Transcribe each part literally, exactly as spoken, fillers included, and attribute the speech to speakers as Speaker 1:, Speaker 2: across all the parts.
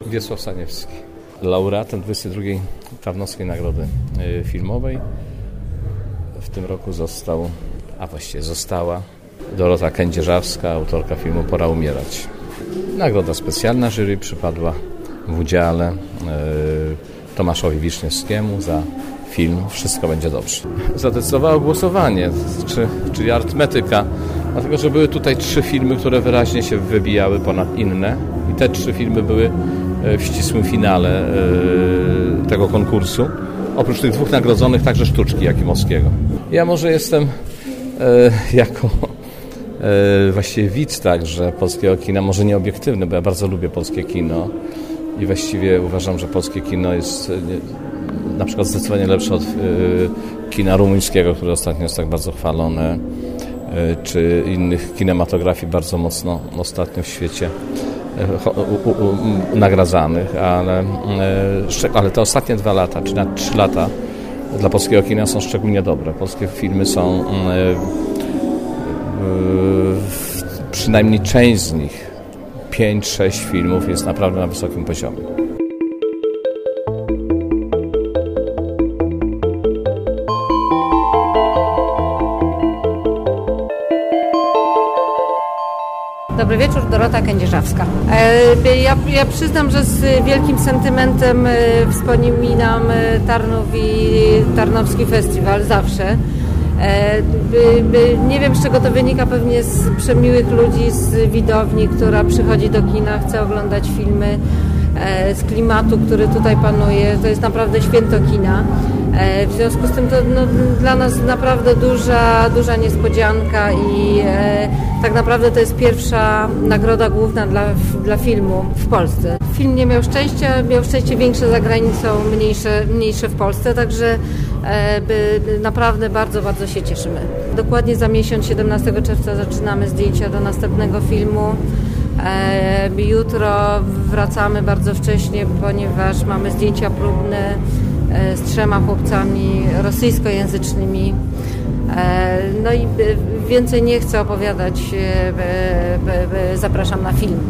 Speaker 1: Wiesław Saniewski, laureatem dwudziestej drugiej Tarnowskiej Nagrody Filmowej. W tym roku został, a właściwie została, Dorota Kędzierzawska, autorka filmu Pora umierać. Nagroda specjalna jury przypadła w udziale Tomaszowi Wiszniewskiemu za film Wszystko będzie dobrze. Zadecydowało głosowanie, czy, czyli arytmetyka, dlatego że były tutaj trzy filmy, które wyraźnie się wybijały ponad inne i te trzy filmy były w ścisłym finale tego konkursu. Oprócz tych dwóch nagrodzonych także Sztuczki Jakimowskiego. Ja może jestem e, jako e, właściwie widz także polskiego kina, może nie obiektywny, bo ja bardzo lubię polskie kino i właściwie uważam, że polskie kino jest e, na przykład zdecydowanie lepsze od e, kina rumuńskiego, które ostatnio jest tak bardzo chwalone, e, czy innych kinematografii bardzo mocno ostatnio w świecie U, u, u, nagradzanych, ale, ale te ostatnie dwa lata, czy nawet trzy lata dla polskiego kina są szczególnie dobre. Polskie filmy są, przynajmniej część z nich, pięć, sześć filmów jest naprawdę na wysokim poziomie.
Speaker 2: Dobry wieczór, Dorota Kędzierzawska. Ja, ja przyznam, że z wielkim sentymentem wspominam Tarnów i Tarnowski Festiwal zawsze. Nie wiem, z czego to wynika, pewnie z przemiłych ludzi z widowni, która przychodzi do kina, chce oglądać filmy, z klimatu, który tutaj panuje. To jest naprawdę święto kina. W związku z tym to no, dla nas naprawdę duża, duża niespodzianka i e, tak naprawdę to jest pierwsza nagroda główna dla, dla filmu w Polsce. Film nie miał szczęścia, miał szczęście większe za granicą, mniejsze, mniejsze w Polsce, także e, by, naprawdę bardzo, bardzo się cieszymy. Dokładnie za miesiąc, siedemnastego czerwca zaczynamy zdjęcia do następnego filmu. E, jutro wracamy bardzo wcześnie, ponieważ mamy zdjęcia próbne z trzema chłopcami rosyjskojęzycznymi. No i więcej nie chcę opowiadać. Zapraszam na film.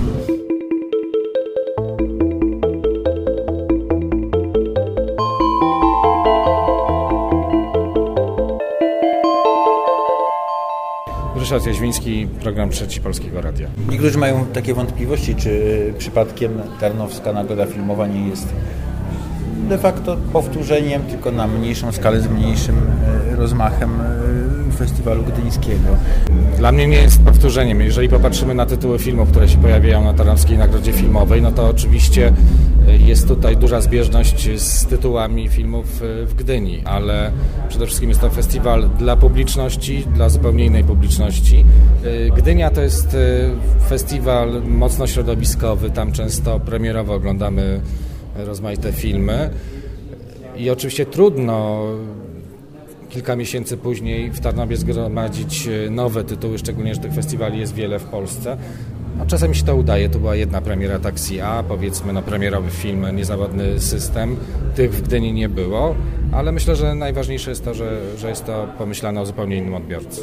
Speaker 3: Ryszard Jaźwiński, program Trzeci Polskiego Radia.
Speaker 4: Niektórzy mają takie wątpliwości, czy przypadkiem Tarnowska Nagroda Filmowa nie jest de facto powtórzeniem, tylko na mniejszą skalę, z mniejszym rozmachem festiwalu gdyńskiego.
Speaker 3: Dla mnie nie jest powtórzeniem. Jeżeli popatrzymy na tytuły filmów, które się pojawiają na Tarnowskiej Nagrodzie Filmowej, no to oczywiście jest tutaj duża zbieżność z tytułami filmów w Gdyni, ale przede wszystkim jest to festiwal dla publiczności, dla zupełnie innej publiczności. Gdynia to jest festiwal mocno środowiskowy, tam często premierowo oglądamy rozmaite filmy i oczywiście trudno kilka miesięcy później w Tarnowie zgromadzić nowe tytuły, szczególnie, że tych festiwali jest wiele w Polsce. No, czasem się to udaje, to była jedna premiera Taxi A, powiedzmy no, premierowy film Niezawodny system, tych w Gdyni nie było, ale myślę, że najważniejsze jest to, że, że jest to pomyślane o zupełnie innym odbiorcy.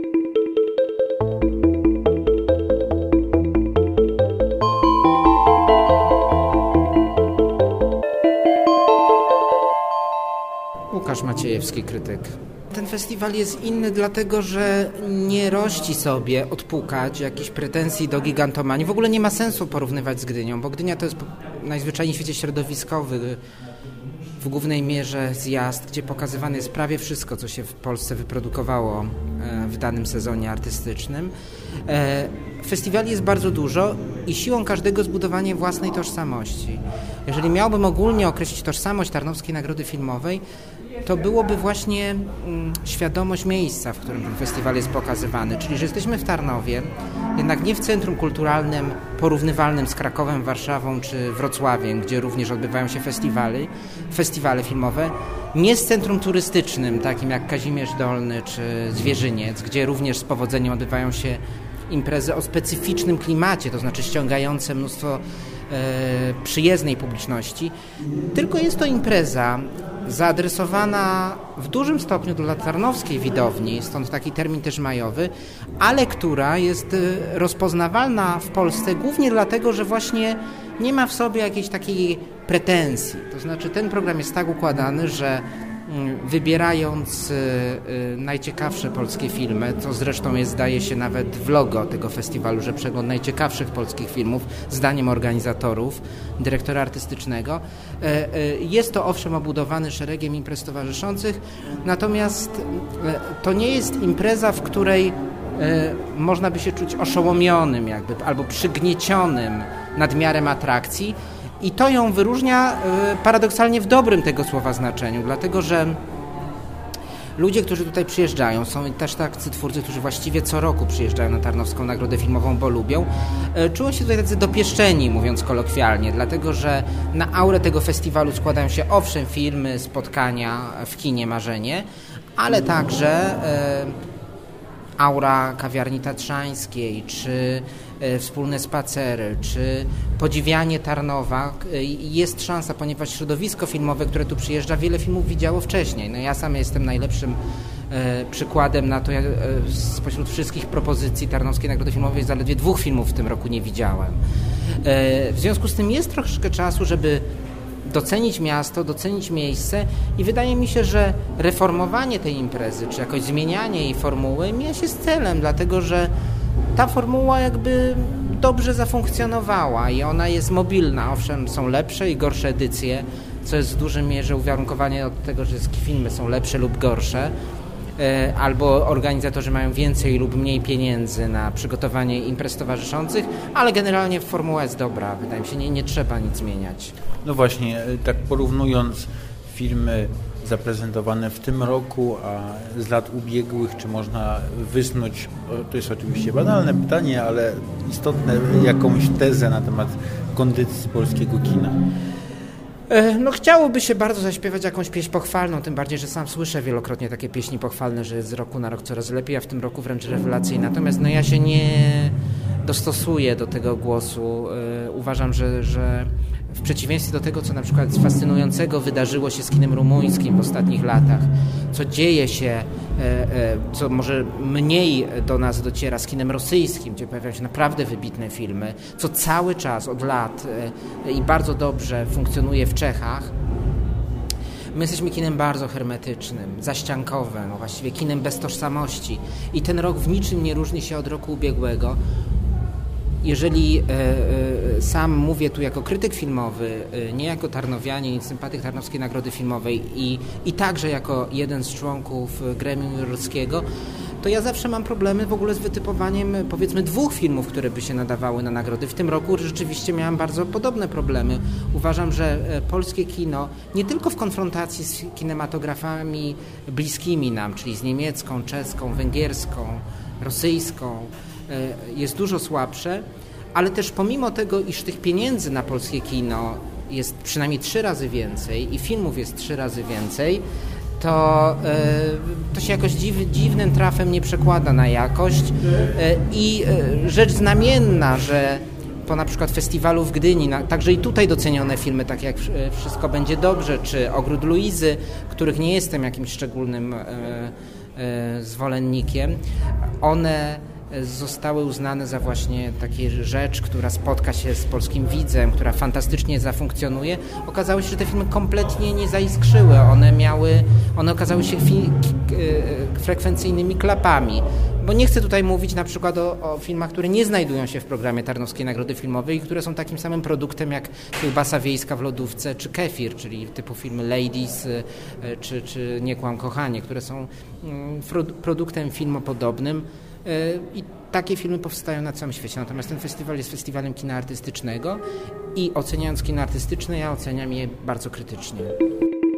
Speaker 5: Łukasz Maciejewski, krytyk. Ten festiwal jest inny dlatego, że nie rości sobie odpukać jakichś pretensji do gigantomanii. W ogóle nie ma sensu porównywać z Gdynią, bo Gdynia to jest najzwyczajniej w świecie środowiskowy, w głównej mierze zjazd, gdzie pokazywane jest prawie wszystko, co się w Polsce wyprodukowało w danym sezonie artystycznym. Festiwali jest bardzo dużo i siłą każdego zbudowanie własnej tożsamości. Jeżeli miałbym ogólnie określić tożsamość Tarnowskiej Nagrody Filmowej, to byłoby właśnie mm, świadomość miejsca, w którym ten festiwal jest pokazywany. Czyli, że jesteśmy w Tarnowie, jednak nie w centrum kulturalnym porównywalnym z Krakowem, Warszawą czy Wrocławiem, gdzie również odbywają się festiwale, festiwale filmowe, nie z centrum turystycznym, takim jak Kazimierz Dolny czy Zwierzyniec, gdzie również z powodzeniem odbywają się imprezy o specyficznym klimacie, to znaczy ściągające mnóstwo e, przyjezdnej publiczności, tylko jest to impreza zaadresowana w dużym stopniu dla tarnowskiej widowni, stąd taki termin też majowy, ale która jest rozpoznawalna w Polsce głównie dlatego, że właśnie nie ma w sobie jakiejś takiej pretensji. To znaczy ten program jest tak układany, że wybierając najciekawsze polskie filmy, co zresztą jest, zdaje się, nawet w logo tego festiwalu, że przegląd najciekawszych polskich filmów, zdaniem organizatorów, dyrektora artystycznego. Jest to owszem obudowany szeregiem imprez towarzyszących, natomiast to nie jest impreza, w której można by się czuć oszołomionym jakby, albo przygniecionym nadmiarem atrakcji. I to ją wyróżnia paradoksalnie w dobrym tego słowa znaczeniu, dlatego że ludzie, którzy tutaj przyjeżdżają, są też tacy twórcy, którzy właściwie co roku przyjeżdżają na Tarnowską Nagrodę Filmową, bo lubią, czują się tutaj tacy dopieszczeni, mówiąc kolokwialnie, dlatego że na aurę tego festiwalu składają się owszem filmy, spotkania w kinie Marzenie, ale także aura kawiarni tatrzańskiej, czy wspólne spacery, czy podziwianie Tarnowa. Jest szansa, ponieważ środowisko filmowe, które tu przyjeżdża, wiele filmów widziało wcześniej. No ja sam jestem najlepszym e, przykładem na to, jak, e, spośród wszystkich propozycji Tarnowskiej Nagrody Filmowej zaledwie dwóch filmów w tym roku nie widziałem. E, w związku z tym jest troszkę czasu, żeby docenić miasto, docenić miejsce i wydaje mi się, że reformowanie tej imprezy, czy jakoś zmienianie jej formuły mija się z celem, dlatego że ta formuła jakby dobrze zafunkcjonowała i ona jest mobilna. Owszem, są lepsze i gorsze edycje, co jest w dużej mierze uwarunkowanie od tego, że filmy są lepsze lub gorsze, albo organizatorzy mają więcej lub mniej pieniędzy na przygotowanie imprez towarzyszących, ale generalnie formuła jest dobra. Wydaje mi się, nie, nie trzeba nic zmieniać.
Speaker 4: No właśnie, tak porównując filmy zaprezentowane w tym roku, a z lat ubiegłych, czy można wysnuć, to jest oczywiście banalne pytanie, ale istotne, jakąś tezę na temat kondycji polskiego kina?
Speaker 5: No chciałoby się bardzo zaśpiewać jakąś pieśń pochwalną, tym bardziej, że sam słyszę wielokrotnie takie pieśni pochwalne, że jest z roku na rok coraz lepiej, a w tym roku wręcz rewelacyjnie. Natomiast no ja się nie dostosuję do tego głosu. Uważam, że, że w przeciwieństwie do tego, co na przykład fascynującego wydarzyło się z kinem rumuńskim w ostatnich latach, co dzieje się, co może mniej do nas dociera z kinem rosyjskim, gdzie pojawiają się naprawdę wybitne filmy, co cały czas od lat i bardzo dobrze funkcjonuje w Czechach. My jesteśmy kinem bardzo hermetycznym, zaściankowym, właściwie kinem bez tożsamości i ten rok w niczym nie różni się od roku ubiegłego. Jeżeli e, e, sam mówię tu jako krytyk filmowy, e, nie jako tarnowianin i sympatyk Tarnowskiej Nagrody Filmowej i, i także jako jeden z członków gremium jurorskiego, to ja zawsze mam problemy w ogóle z wytypowaniem powiedzmy dwóch filmów, które by się nadawały na nagrody. W tym roku rzeczywiście miałem bardzo podobne problemy. Uważam, że polskie kino nie tylko w konfrontacji z kinematografami bliskimi nam, czyli z niemiecką, czeską, węgierską, rosyjską, jest dużo słabsze, ale też pomimo tego, iż tych pieniędzy na polskie kino jest przynajmniej trzy razy więcej i filmów jest trzy razy więcej, to, to się jakoś dziw, dziwnym trafem nie przekłada na jakość i rzecz znamienna, że po na przykład festiwalu w Gdyni, na, także i tutaj docenione filmy, takie jak Wszystko będzie dobrze, czy Ogród Luizy, których nie jestem jakimś szczególnym e, e, zwolennikiem, one zostały uznane za właśnie takie rzecz, która spotka się z polskim widzem, która fantastycznie zafunkcjonuje. Okazało się, że te filmy kompletnie nie zaiskrzyły. One miały, one okazały się fi- frekwencyjnymi klapami. Bo nie chcę tutaj mówić na przykład o, o filmach, które nie znajdują się w programie Tarnowskiej Nagrody Filmowej i które są takim samym produktem jak Kiełbasa wiejska w lodówce czy Kefir, czyli typu filmy Ladies czy, czy Nie kłam kochanie, które są produktem filmopodobnym. I takie filmy powstają na całym świecie. Natomiast ten festiwal jest festiwalem kina artystycznego i oceniając kino artystyczne, ja oceniam je bardzo krytycznie.